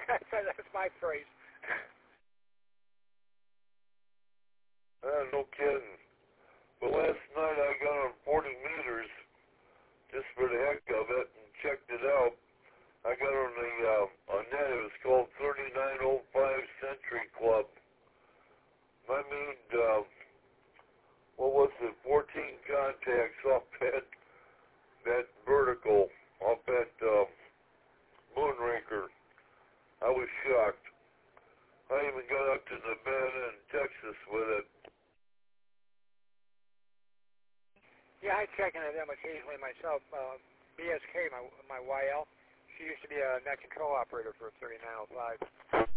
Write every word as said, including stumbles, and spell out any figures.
That's my phrase. Uh, no kidding. But last night I got on forty meters just for the heck of it and checked it out. I got on the uh, on net. It was called thirty-nine oh five Century Club. I made, uh, what was it, fourteen contacts off that, that vertical, off that uh, Moonraker. I was shocked. I even got up to Nevada and Texas with it. Yeah, I check into them occasionally myself. Uh, B S K, my my Y L, she used to be a net control operator for thirty-nine oh five.